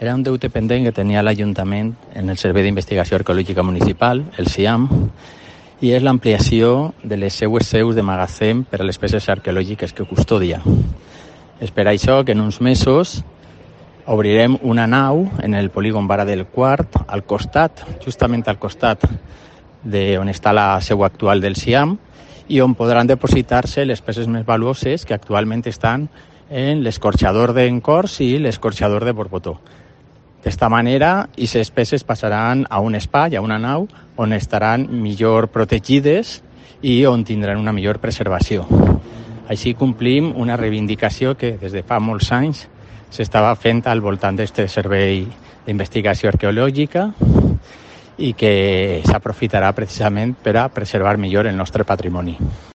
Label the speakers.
Speaker 1: Era un deute pendent que tenia l'Ajuntament en el Servei d'Investigació Arqueològica Municipal, el SIAM, i és l'ampliació de les seues seus de magatzem per a les peces arqueològiques que custodia. És per això que en uns mesos obrirem una nau en el polígon Vara del Quart, al costat, justament al costat d'on està la seu actual del SIAM, i on podran depositar-se les peces més valuoses que actualment estan en l'escorxador d'Encors i l'escorxador de Borbotó. D'esta manera, aquestes peces passaran a un espai, a una nau, on estaran millor protegides i on tindran una millor preservació. Així complim una reivindicació que des de fa molts anys s'estava fent al voltant d'aquest servei d'investigació arqueològica i que s'aprofitarà precisament per a preservar millor el nostre patrimoni.